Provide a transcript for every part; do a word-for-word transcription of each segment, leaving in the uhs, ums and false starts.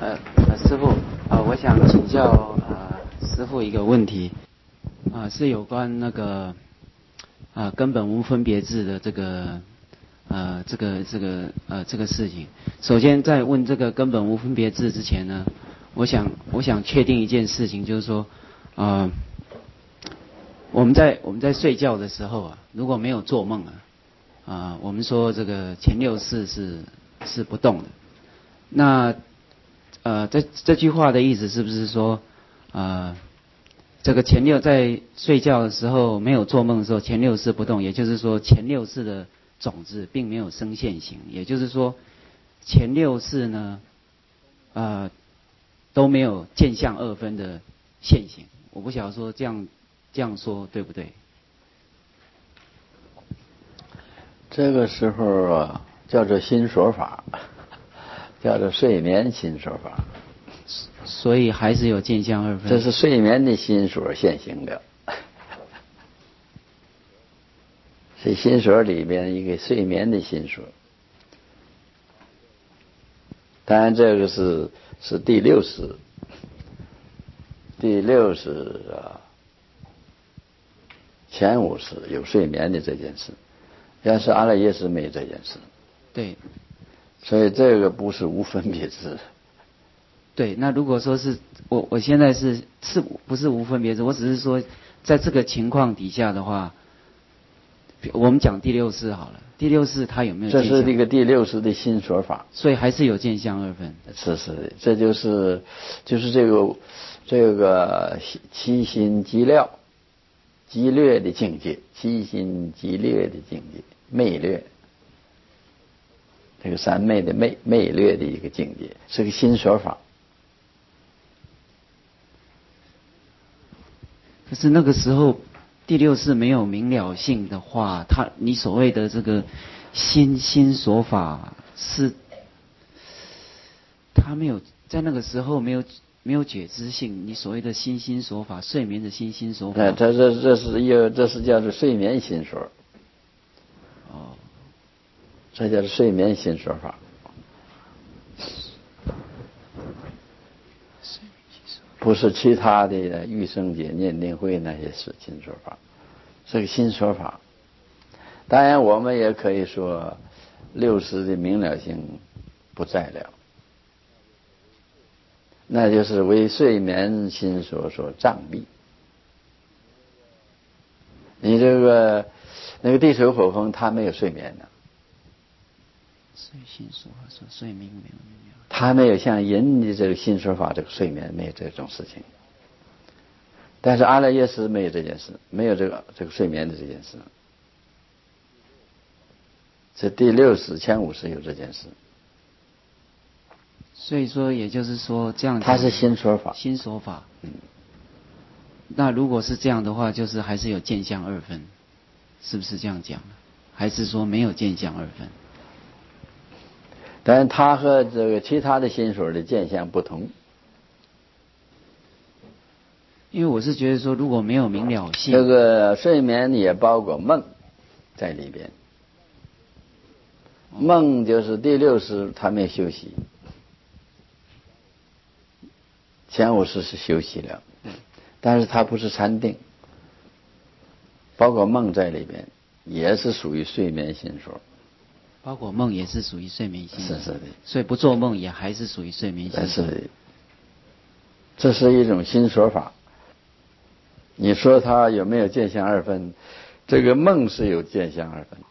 呃呃，师父，呃，我想请教呃师父一个问题，啊、呃，是有关那个啊、呃、根本无分别智的这个呃这个这个呃这个事情。首先在问这个根本无分别智之前呢，我想我想确定一件事情，就是说，呃，我们在我们在睡觉的时候啊，如果没有做梦啊，啊、呃，我们说这个前六识是是不动的，那呃，这这句话的意思是不是说，呃，这个前六在睡觉的时候没有做梦的时候，前六识不动，也就是说前六识的种子并没有生现行，也就是说前六识呢，呃，都没有见相二分的现行。我不晓得说这样这样说对不对？ 这个时候啊，叫做心所法，叫做睡眠心所法。 所以还是有见相二分。 这是睡眠的心所现行的，是心所里边一个睡眠的心所。当然，这个是是第六识，第六识啊，前五识有睡眠的这件事，要是阿赖耶识没有这件事。 对。 所以这个不是无分别智。 对，那如果说是我我现在是是不是无分别智？我只是说在这个情况底下的话，我们讲第六识好了。第六识它有没有见相？ 这是这个第六识的心所法， 所以还是有见相二分。 是是，这就是就是这个这个七心极了极略的境界，七心极略的境界，昧略。这个三昧的昧昧略的一个境界，是个心所法。 可是那个时候第六识没有明了性的话，他你所谓的这个心心所法是，他没有在那个时候没有没有觉知性。你所谓的心心所法，睡眠的心心所法， 那这这这是一个这是叫做睡眠心所。 哦， 这叫做睡眠心所法。不是其他的欲生解、念定慧那些是心所法，是个心所法。当然，我们也可以说，六识的明了性不在了，那就是为睡眠心所所障蔽。你这个那个地水火风，它没有睡眠的， 睡心所法所睡明没有明了， 它没有像人的这个心所法这个睡眠没有这种事情。但是阿赖耶识没有这件事，没有这个这个睡眠的这件事。这第六识、前五识有这件事。 所以说，也就是说，这样它是心所法。 心所法。 嗯。 那如果是这样的话，就是还是有见相二分，是不是这样讲？还是说没有见相二分？ 但是它和这个其他的心所的见相不同。 因为我是觉得说，如果没有明了性， 这个睡眠也包括梦在里边。梦就是第六识，他没休息，前五识是休息了，但是它不是禅定，包括梦在里边，也是属于睡眠心所。 包括梦也是属于睡眠心所。 是是的。 所以不做梦也还是属于睡眠心所。 是的。这是一种心所法。你说他有没有见相二分？这个梦是有见相二分。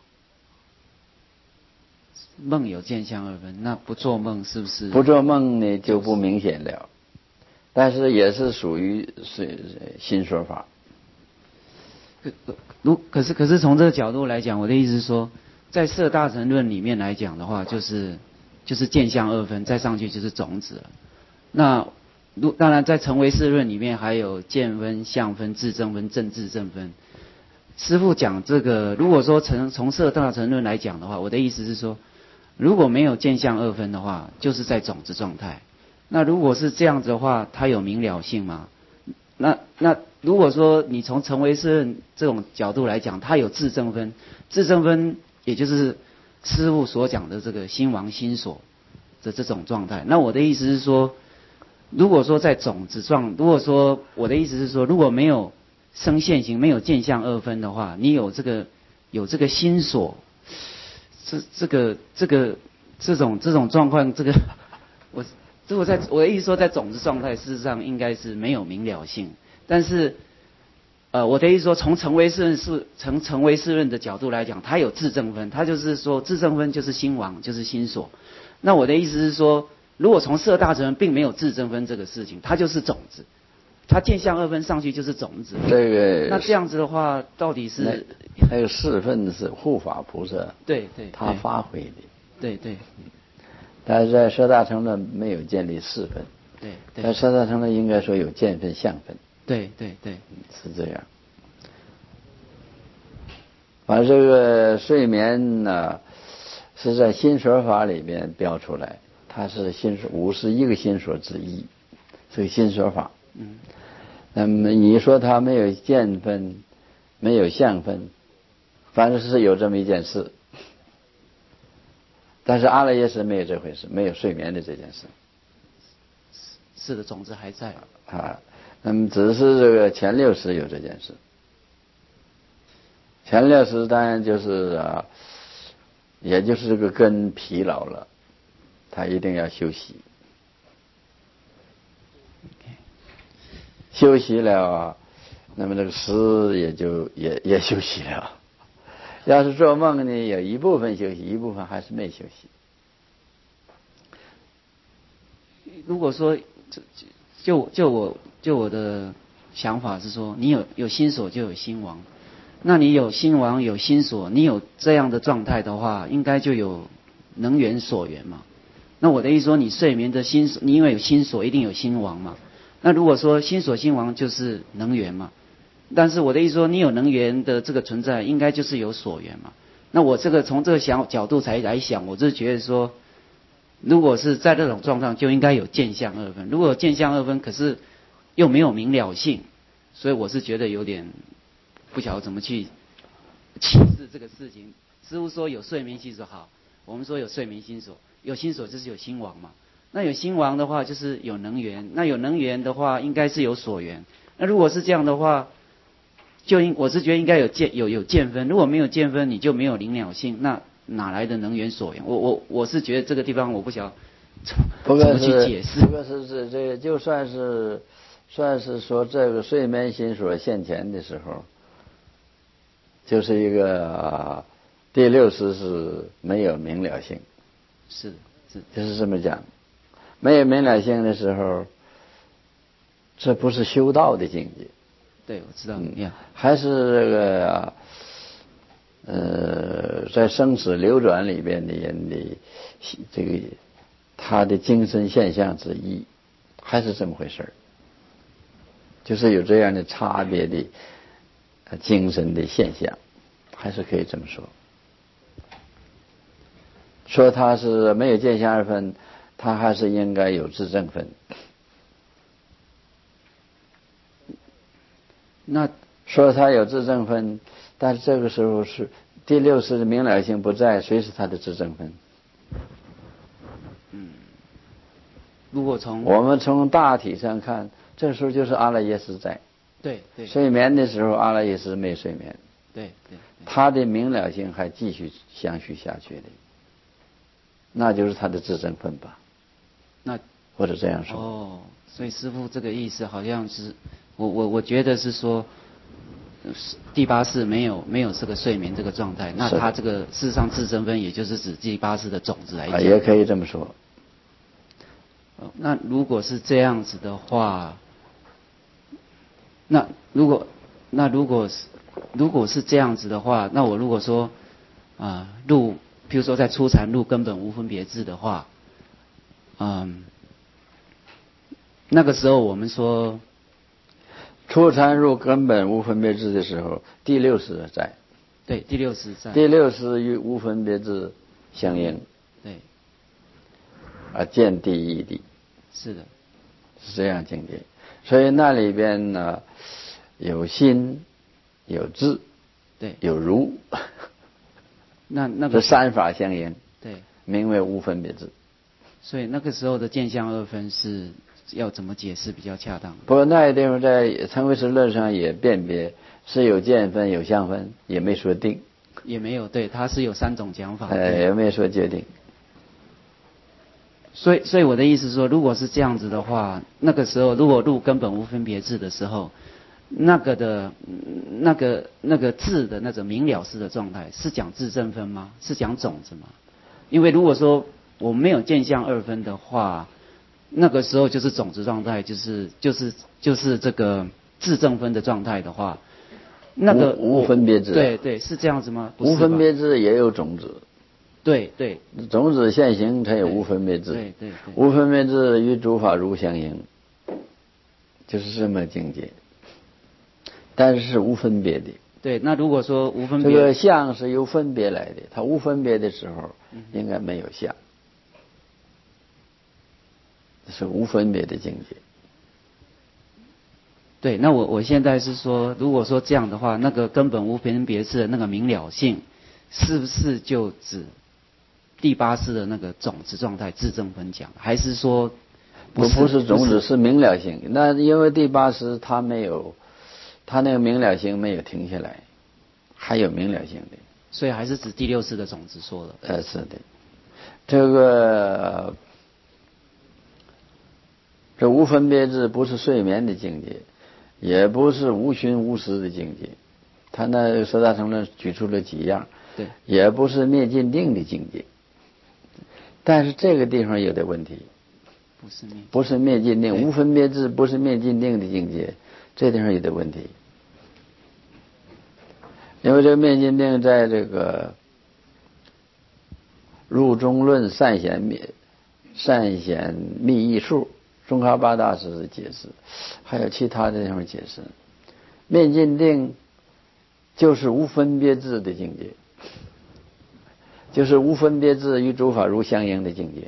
梦有见相二分，那不做梦是不是？ 不做梦呢就不明显了，但是也是属于是心所法。 可如可是可是从这个角度来讲，我的意思是说，在色大乘论里面来讲的话，就是就是见相二分，再上去就是种子了。那如当然在成唯识论里面还有见分、相分、智正分、正智正分。师父讲这个，如果说从从色大乘论来讲的话，我的意思是说，如果没有见相二分的话，就是在种子状态。那如果是这样子的话，它有明了性吗？那那如果说你从成唯识论这种角度来讲，它有智正分，智正分也就是师父所讲的这个心王心所的这种状态。那我的意思是说， 如果说在种子状，如果说我的意思是说，如果没有生现行，没有见相二分的话，你有这个有这个心所，这这个这个这种这种状况，这个我如果在我的意思说，在种子状态，事实上应该是没有明了性，但是。呃，我的意思说，从成唯识论是从成唯识论的角度来讲，它有自证分，它就是说自证分就是心王，就是心所。那我的意思是说，如果从色大乘并没有自证分这个事情，它就是种子，它见相二分上去就是种子。 这个那这样子的话，到底是那个四分是护法菩萨， 对对， 他发挥的， 对对。 但是在色大乘呢没有建立四分， 对对。 在色大乘呢应该说有见分相分。 对对对， 是这样。把这个睡眠呢，是在心所法里面标出来，它是心所五十一个心所之一，是个心所法。 嗯。 那么你说它没有见分，没有相分，反正是有这么一件事。但是阿赖耶识没有这回事，没有睡眠的这件事。 是的，种子还在啊。那么只是这个前六识有这件事，前六识当然就是啊，也就是这个根疲劳了，他一定要休息，休息了，那么这个识也就也也休息了。要是做梦呢，有一部分休息，一部分还是没休息。 如果说就就我就我的想法是说，你有有心所就有心王，那你有心王有心所，你有这样的状态的话，应该就有能缘所缘嘛。那我的意思说，你睡眠的心所，你因为有心所，一定有心王嘛。那如果说心所心王就是能缘嘛，但是我的意思说，你有能缘的这个存在，应该就是有所缘嘛。那我这个从这个想角度才来想，我是觉得说。如果是在这种状况，就应该有见相二分。如果有见相二分，可是又没有明了性，所以我是觉得有点不晓得怎么去启示这个事情。师父说有睡眠心所好，我们说有睡眠心所，有心所就是有心王嘛。那有心王的话，就是有能缘。那有能缘的话，应该是有所缘。那如果是这样的话，就应我是觉得应该有见有有见分。如果没有见分，你就没有明了性。那哪来的能缘所缘？我我我是觉得这个地方我不晓得怎么去解释。 不过是这这个就算是算是说这个睡眠心所现前的时候，就是一个、啊、第六识是没有明了性。 是是， 就是这么讲，没有明了性的时候，这不是修道的境界。 对，我知道。嗯， yeah. 还是这个。啊呃，在生死流转里边的人的这个他的精神现象之一，还是这么回事儿，就是有这样的差别的精神的现象，还是可以这么说。说他是没有见相二分，他还是应该有自证分。 那说他有自证分，但是这个时候是第六识的明了性不在，谁是他的自证分？ 嗯，如果从我们从大体上看，这时候就是阿赖耶识在。 对对。 睡眠的时候，阿赖耶识没睡眠。 对对。 他的明了性还继续相续下去的，那就是他的自证分吧。 那或者这样说。 哦，所以师父这个意思好像是，我我我觉得是说，第八识没有没有这个睡眠这个状态，那他这个事实上自证分也就是指第八识的种子来讲。 啊，也可以这么说。 那如果是这样子的话，那如果那如果是如果是这样子的话，那我如果说啊、呃、入，譬如说在初禅入根本无分别智的话，嗯，那个时候我们说初禅入根本无分别智的时候，第六识在。 对，第六识在。 第六识与无分别智相应。 对。 啊，见第一地。 是的。 是这样境界。所以那里边呢，有心，有智， 对， 有如。 那那个这三法相应。 对。 名为无分别智。 所以那个时候的见相二分是要怎么解释比较恰当？ 不过那个地方在成唯识论上也辨别是有见分有相分，也没说定。 也没有，对，它是有三种讲法。 呃，也没有说决定。 所以，所以我的意思是说，如果是这样子的话，那个时候如果入根本无分别智的时候，那个的，那个那个智的那种明了式的状态，是讲智正分吗？是讲种子吗？因为如果说我没有见相二分的话，那个时候就是种子状态，就是就是就是这个智正分的状态的话，那个无无分别智。 对对，是这样子吗？不是吧？ 无分别智也有种子。 对对， 种子现行才有无分别智。 对对对， 无分别智与诸法如相应，就是这么境界。但是是无分别的。 对，那如果说无分别， 这个相是由分别来的，它无分别的时候应该没有相，这是无分别的境界。 对，那我我现在是说，如果说这样的话，那个根本无分别智的那个明了性，是不是就指第八识的那个种子状态智正分讲，还是说不不是种子，是明了性？那因为第八识它没有，它那个明了性没有停下来，还有明了性的， 所以还是指第六识的种子说的。 呃，是的，这个这无分别智不是睡眠的境界，也不是无寻无识的境界，他那十大成论举出了几样， 对， 也不是灭尽定的境界。但是这个地方有点问题， 不是灭， 不是灭尽定，无分别智不是灭尽定的境界，这地方有点问题。因为这个灭尽定在这个入中论善显灭善显密意数宗喀巴大师的解释，还有其他的地方解释，灭尽定就是无分别智的境界，就是无分别智与诸法如相应的境界。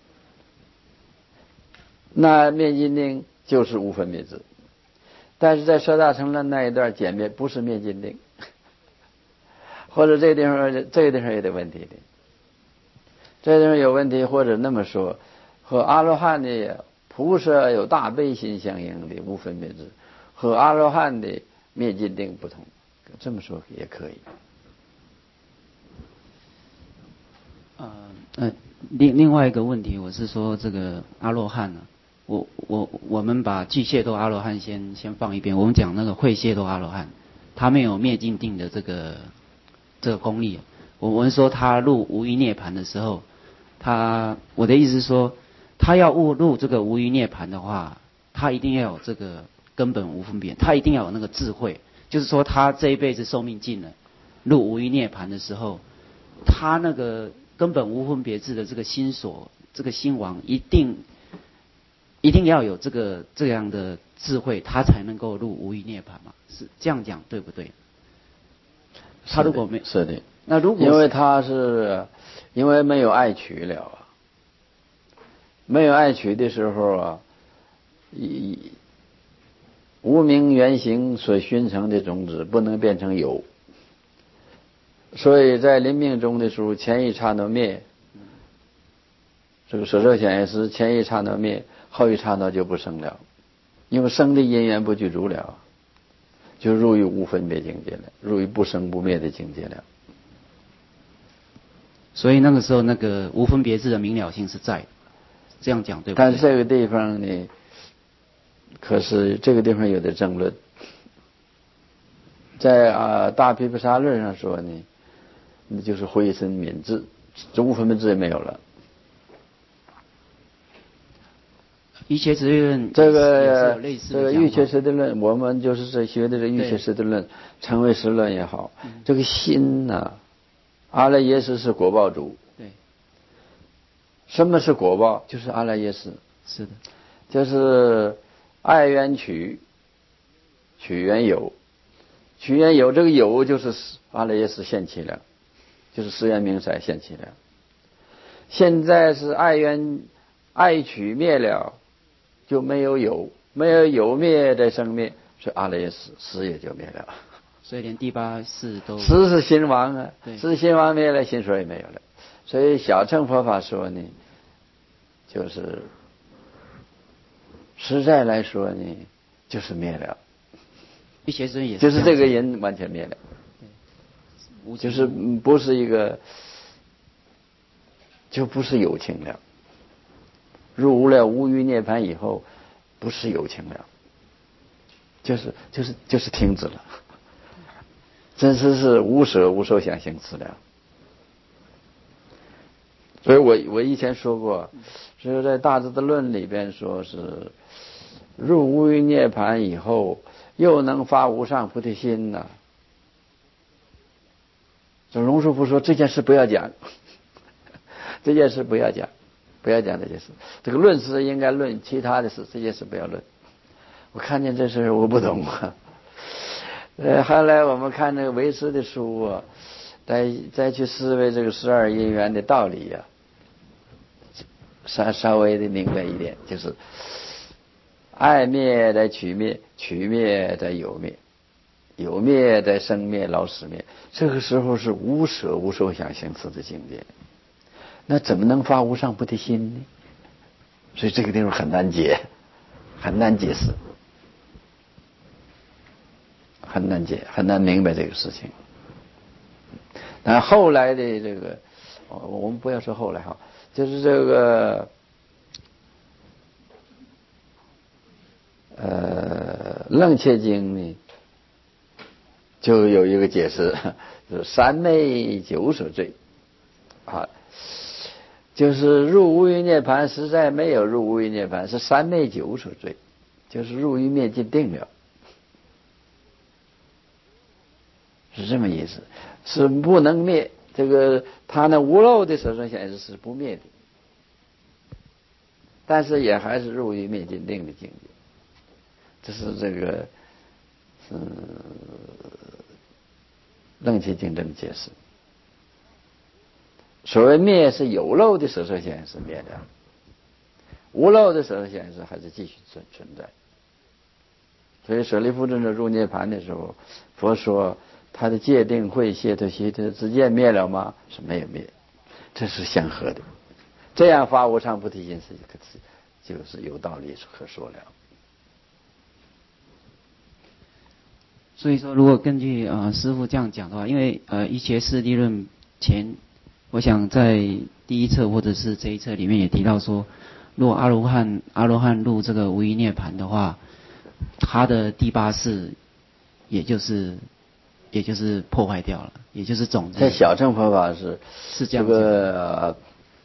那灭尽定就是无分别智，但是在十大成论那一段简灭不是灭尽定，或者这个地方这个地方有点问题的，这个地方有问题，或者那么说，和阿罗汉的菩萨有大悲心相应的无分别智，和阿罗汉的灭尽定不同，这么说也可以。 呃呃，另另外一个问题，我是说这个阿罗汉呢、啊，我我我们把具械斗阿罗汉先先放一边，我们讲那个会械斗阿罗汉，他没有灭尽定的这个这个功力。我们说他入无余涅盘的时候，他我的意思是说，他要悟入这个无余涅盘的话，他一定要有这个根本无分别，他一定要有那个智慧，就是说他这一辈子寿命尽了，入无余涅盘的时候，他那个根本无分别智的这个心所，这个心王一定一定要有这个这样的智慧，他才能够入无余涅盘嘛？是这样讲对不对？他如果没是的， 那如果因为他是因为没有爱取了啊，没有爱取的时候啊，以无明原形所熏成的种子不能变成有，所以在临命终的时候，前一刹那灭，这个舍受显现时前一刹那灭，后一刹那就不生了，因为生的因缘不具足了，就入于无分别境界了，入于不生不灭的境界了。 所以那个时候那个无分别智的明了性是在的，这样讲对不对？ 但是这个地方呢，可是这个地方有点争论，在啊大毗婆沙论上说呢，那就是慧身泯智，这无分别智也没有了。 一切实论这个这个欲切实地论，我们就是这学的这欲切实地论，成唯识论也好， 嗯、 这个心呐、啊，阿赖耶识是果报主。 对。 什么是果报？就是阿赖耶识。 是的。 就是爱缘取，取缘有，取缘有，这个有就是阿赖耶识现起了，就是十缘明彩现起了。现在是爱缘爱取灭了，就没有有，没有有灭再生灭，所以阿赖耶识识也就灭了。 所以连第八识都识是心王啊， 对， 识心王灭了，心所也没有了。所以小乘佛法说呢， 就是实在来说呢，就是灭了。 一学生也是就是这个人完全灭了，就是不是一个，就不是有情了。入无了无余涅槃以后，不是有情了，就是就是就是停止了，真是是无舍无受想行识了。所以我我以前说过，只有在大智的论里边说是入无余涅槃以后，又能发无上菩提心呢、啊。这龙树佛说这件事不要讲，这件事不要讲，不要讲这件事。这个论事应该论其他的事，这件事不要论。我看见这事我不懂啊。呃，后来我们看那个唯识的书啊，再再去思维这个十二因缘的道理呀、啊，稍稍微的明白一点，就是爱灭在取灭，取灭在有灭，有灭在生灭老死灭。这个时候是无舍无受想行识的境界，那怎么能发无上菩提心呢？所以这个地方很难解，很难解释，很难解，很难明白这个事情。但后来的这个，我们不要说后来哈，就是这个呃楞伽经呢，就有一个解释，就是三昧九舍罪啊，就是入无余涅槃，实在没有入无余涅槃，是三昧九舍罪，就是入于灭尽定了，是这么意思，是不能灭。这个他那无漏的舍身显示是不灭的，但是也还是入于灭尽定的境界。这是这个是楞伽经这么解释。所谓灭是有漏的舍身显示灭了，无漏的舍身显示还是继续存存在。所以舍利弗尊者入涅槃的时候，佛说他的戒定慧解脱习的知见灭了吗？是没有灭，这是相合的。这样发无上菩提心是就是有道理可说了。 所以说，如果根据呃师父这样讲的话，因为呃一切四谛论前，我想在第一册或者是这一册里面也提到说，如果阿罗汉阿罗汉入这个无余涅槃的话，他的第八识也就是也就是破坏掉了，也就是种子。 在小乘佛法是是这样这个，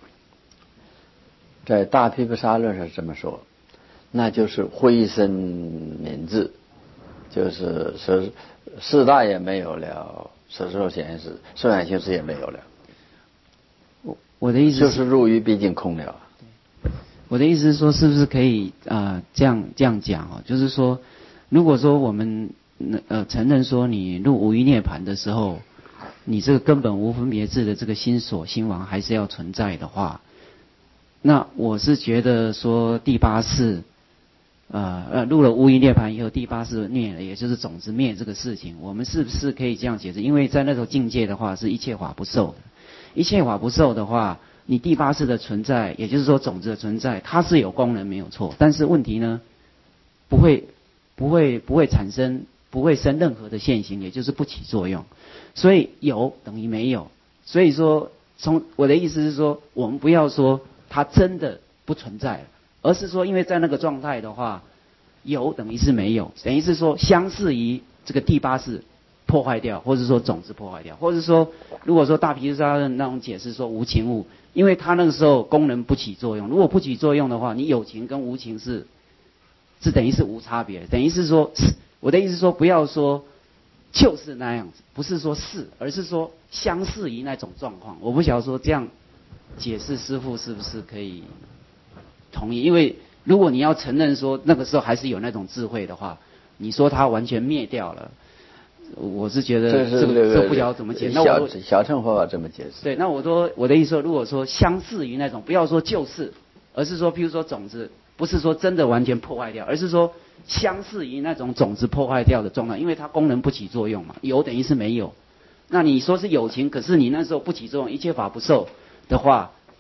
在大毗婆沙论上这么说，那就是灰身泯智，就是说四大也没有了，舍受显示受想行识也没有了。 我我的意思是就是入于毕竟空了。 我的意思是说，是不是可以啊、呃、这样这样讲哦？就是说，如果说我们呃承认说你入无余涅槃的时候，你这个根本无分别智的这个心所心王还是要存在的话，那我是觉得说第八识呃呃入了无余涅槃以后，第八识灭了，也就是种子灭这个事情，我们是不是可以这样解释？因为在那种境界的话，是一切法不受的，一切法不受的话。你第八识的存在，也就是说种子的存在，它是有功能没有错，但是问题呢，不会不会不会产生，不会生任何的现行，也就是不起作用。所以有等于没有。所以说，从我的意思是说，我们不要说它真的不存在了，而是说，因为在那个状态的话，有等于是没有，等于是说相似于这个第八识破坏掉，或者说种子破坏掉，或者说如果说大毗沙的那种解释说无情物。因为它那个时候功能不起作用，如果不起作用的话，你有情跟无情是是等于是无差别，等于是说，我的意思是说，不要说就是那样子，不是说是，而是说相似于那种状况。我不晓得说这样解释师父是不是可以同意？因为如果你要承认说那个时候还是有那种智慧的话，你说它完全灭掉了。我是觉得这个这不晓得怎么解释。 小小乘佛法这么解释。 对，那我说我的意思说，如果说相似于那种，不要说就是，而是说，譬如说种子，不是说真的完全破坏掉，而是说相似于那种种子破坏掉的状态，因为它功能不起作用嘛，有等于是没有。那你说是有情，可是你那时候不起作用，一切法不受的话，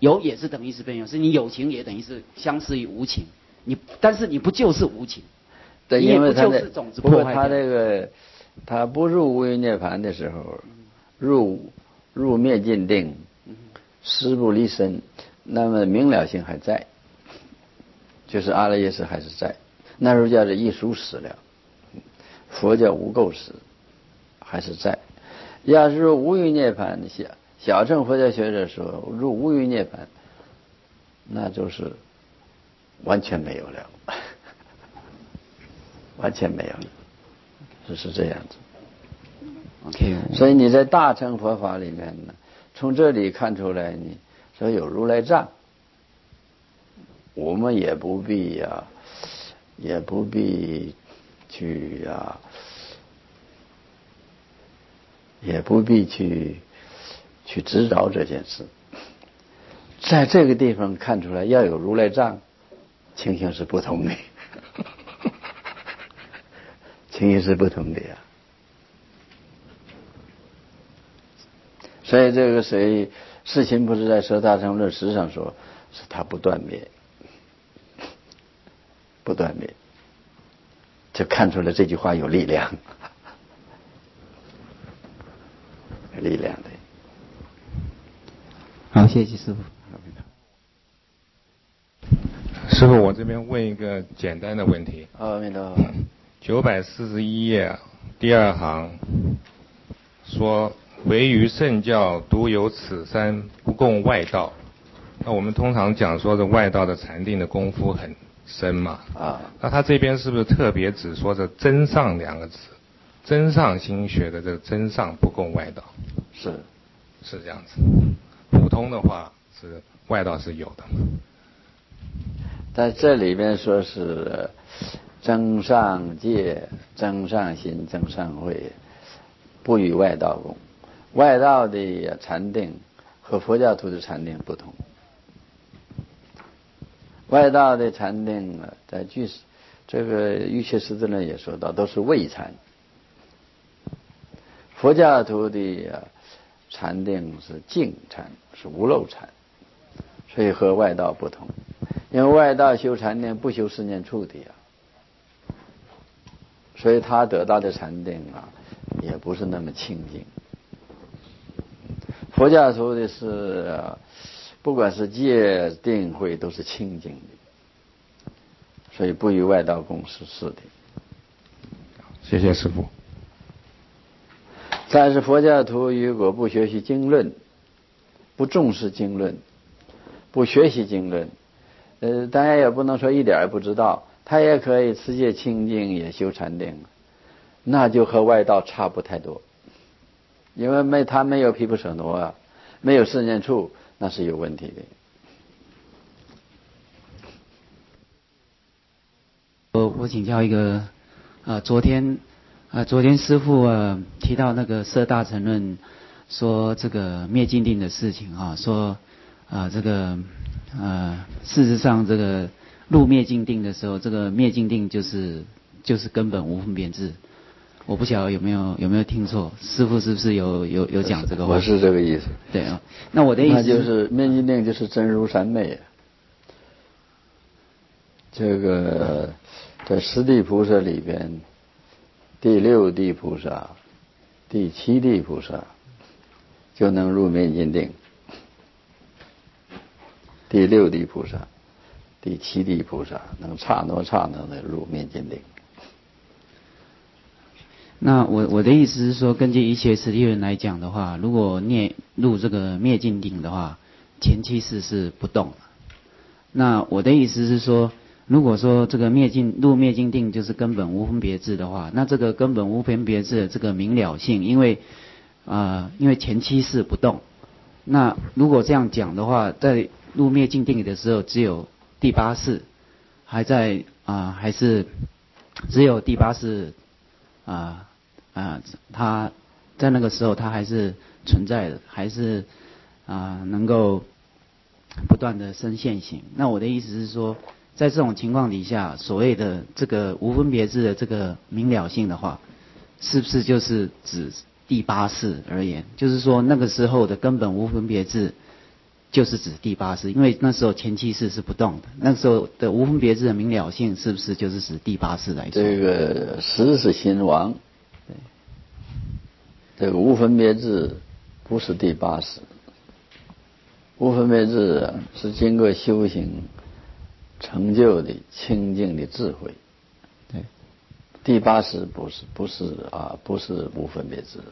有也是等于是边有，是你有情也等于是相似于无情。你但是你不就是无情？ 对， 你也不因为他就是种子不过他破坏掉。 这个他不入无余涅槃的时候，入入灭尽定，识不离身，那么明了性还在，就是阿赖耶识还是在。那时候叫做一熟识了，佛教无垢识还是在。要是入无余涅槃，小小乘佛教学者说入无余涅槃，那就是完全没有了，完全没有了，就是这样子。 OK， 所以你在大乘佛法里面呢，从这里看出来，你说有如来藏，我们也不必呀、啊，也不必去呀、啊，也不必去去执着这件事。在这个地方看出来，要有如来藏，情形是不同的，情形是不同的呀。所以这个谁世亲不是在《说大乘论实》上说，是他不断灭，不断灭，就看出来这句话有力量，有力量的。 好，谢谢师父。 师父，我这边问一个简单的问题。 阿弥陀佛。 九百四十一页第二行说，唯余圣教独有此三，不共外道。那我们通常讲说这外道的禅定的功夫很深嘛。 啊。 那他这边是不是特别只说这真上两个字？真上心学的这个真上不共外道。 是。 是这样子。普通的话是外道是有的。 在这里边说是增上戒、增上心、增上慧，不与外道共。外道的禅定和佛教徒的禅定不同。外道的禅定啊，在据这个瑜伽师资论也说到，都是味禅。佛教徒的禅定是净禅，是无漏禅，所以和外道不同。因为外道修禅定不修四念处的呀，所以他得到的禅定啊，也不是那么清净。佛教徒的是，不管是戒定慧都是清净的，所以不与外道共是是的。 谢谢师父。 但是佛教徒如果不学习经论，不重视经论，不学习经论，呃，当然也不能说一点也不知道，他也可以持戒清净也修禅定，那就和外道差不太多。因为没他没有毗婆舍那啊，没有四念处，那是有问题的。 我我请教一个，呃，昨天，呃，昨天师父呃提到那个摄大乘论，说这个灭尽定的事情啊，说啊、呃、这个呃事实上这个入灭尽定的时候，这个灭尽定就是就是根本无分别智。我不晓得有没有有没有听错，师父是不是有有有讲这个话？ 我是这个意思。 对啊，那我的意思那就是灭尽定就是真如三昧。这个在十地菩萨里边，第六地菩萨、第七地菩萨就能入灭尽定。第六地菩萨、第七地菩萨能刹那刹那的入灭尽定。 那我我的意思是说，根据一切实力人来讲的话，如果灭入这个灭尽定的话，前七世是不动。那我的意思是说，如果说这个灭尽入灭尽定就是根本无分别智的话，那这个根本无分别智的这个明了性，因为啊、呃、因为前七世不动，那如果这样讲的话，在入灭尽定的时候，只有第八世还在啊、呃、还是只有第八世啊。啊、呃，他在那个时候他还是存在的，还是啊、呃、能够不断的生现行。那我的意思是说，在这种情况底下，所谓的这个无分别智的这个明了性的话，是不是就是指第八世而言？就是说那个时候的根本无分别智就是指第八识，因为那时候前七识是不动的，那时候的无分别智的明了性是不是就是指第八识来说？ 这个识是心王， 对， 这个无分别智不是第八识，无分别智是经过修行成就的清净的智慧。 对， 第八识不是不是啊，不是无分别智。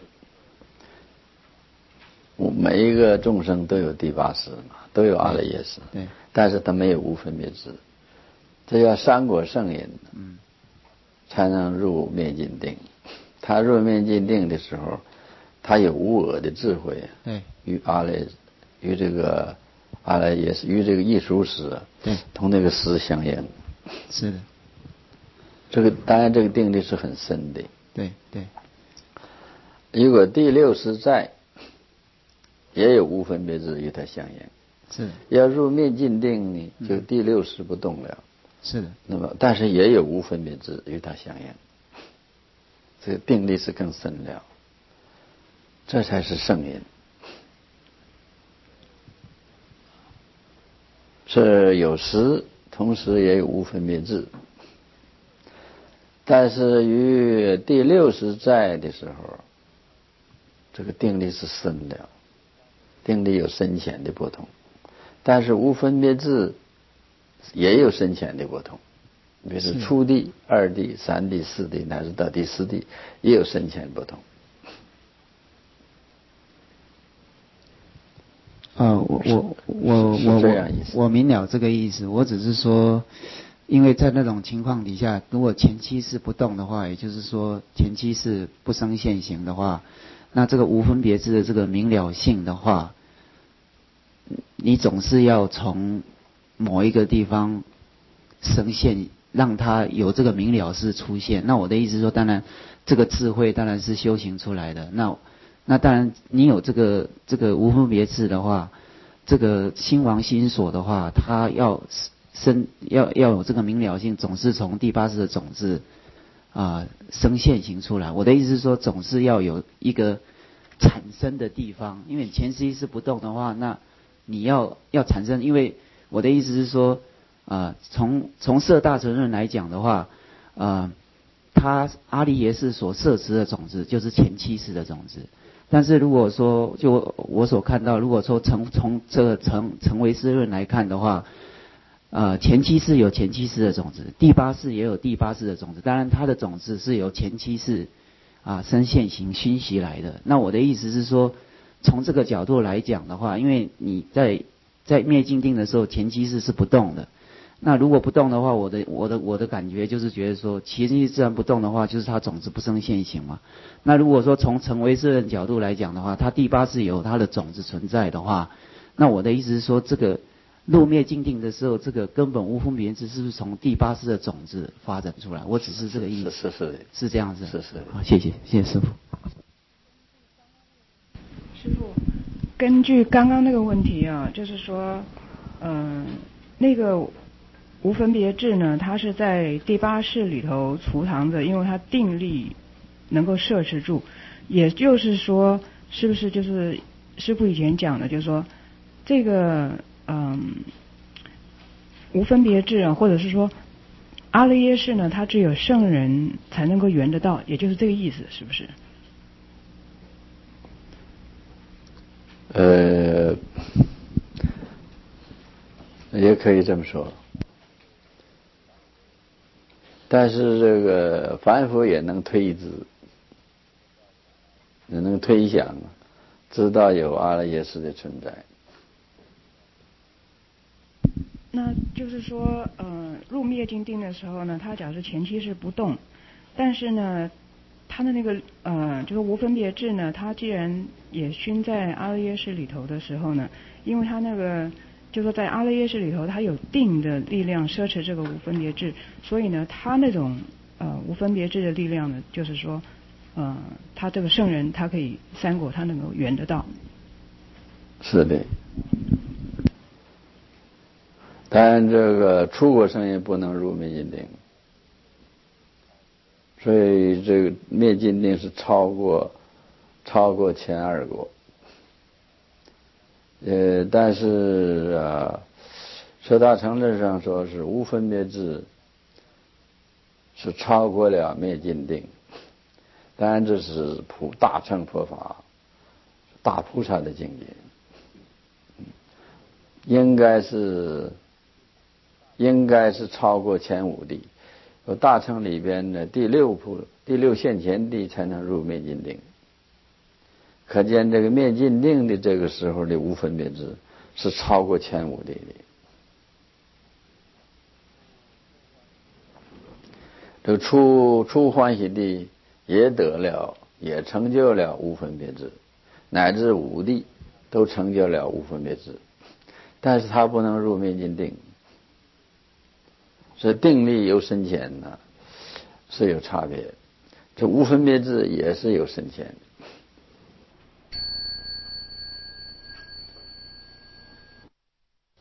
每一个众生都有第八识嘛，都有阿赖耶识， 对， 但是他没有无分别智。这要三果圣人，嗯，才能入灭尽定。他入灭尽定的时候，他有无我的智慧， 对， 与阿赖，与这个阿赖耶识，与这个异熟识， 对， 同那个识相应。 是的。 这个当然，这个定力是很深的。 对对。 如果第六识在，也有无分别智与它相应。 是。 要入灭尽定呢，就第六识不动了。 是的。 那么，但是也有无分别智与它相应，这个定力是更深了。这才是圣人。是有识，同时也有无分别智。但是于第六识在的时候，这个定力是深了，定力有深浅的不同。但是无分别智也有深浅的不同，比如说初地、二地、三地、四地，乃至到第四地，也有深浅不同。 呃，我我我我我我明了这个意思。我只是说，因为在那种情况底下，如果前期是不动的话，也就是说前期是不生现行的话，那这个无分别智的这个明了性的话，你总是要从某一个地方生现，让它有这个明了是出现。那我的意思说，当然这个智慧当然是修行出来的。那那当然你有这个这个无分别智的话，这个心王心所的话，它要生要要有这个明了性，总是从第八识的种子啊、呃、生现行出来。我的意思是说，总是要有一个产生的地方，因为前十一识不动的话，那你要要产生，因为我的意思是说，啊、呃，从从摄大乘论来讲的话，呃，它阿赖耶识所摄持的种子就是前七识的种子。但是如果说就我所看到，如果说从从这个成成唯识论来看的话，呃，前七识有前七识的种子，第八识也有第八识的种子。当然，它的种子是由前七识啊生现行熏习来的。那我的意思是说，从这个角度来讲的话，因为你在在灭尽定的时候，前七识是不动的。那如果不动的话，我的我的我的感觉就是觉得说，前七识自然不动的话，就是它种子不生现行嘛。那如果说从成唯识的角度来讲的话，它第八识有它的种子存在的话，那我的意思是说，这个入灭尽定的时候，这个根本无分别智是不是从第八识的种子发展出来？我只是这个意思。 是是是是这样子。 是是。 好，谢谢谢谢师父。 师父，根据刚刚那个问题啊，就是说，嗯、呃，那个无分别智呢，它是在第八识里头储藏着，因为它定力能够摄持住。也就是说，是不是就是师父以前讲的，就是说这个嗯无分别智啊，或者是说阿赖耶识呢，它只有圣人才能够圆得到，也就是这个意思，是不是？ 呃，也可以这么说，但是这个凡夫也能推知，也能推想，知道有阿赖耶识的存在。 那就是说，呃，入灭尽定的时候呢，他假设前期是不动，但是呢，他的那个呃，就是无分别智呢，他既然也熏在阿赖耶识里头的时候呢，因为他那个就是说在阿赖耶识里头，他有定的力量摄持这个无分别智，所以呢，他那种呃无分别智的力量呢，就是说，呃，他这个圣人他可以三果他能够圆得到。 是的。当然，这个出果圣人不能入灭尽定，所以这个灭尽定是超过超过前二果。 呃，但是啊，车大乘论上说是无分别智是超过了灭尽定，当然这是普大乘佛法大菩萨的境界，应该是应该是超过前五地。有大乘里边的第六普第六现前地才能入灭尽定，可见这个灭尽定的这个时候的无分别智是超过前五地的。这个初初欢喜地也得了，也成就了无分别智，乃至五地都成就了无分别智，但是他不能入灭尽定，所以定力有深浅呢，是有差别。这无分别智也是有深浅的。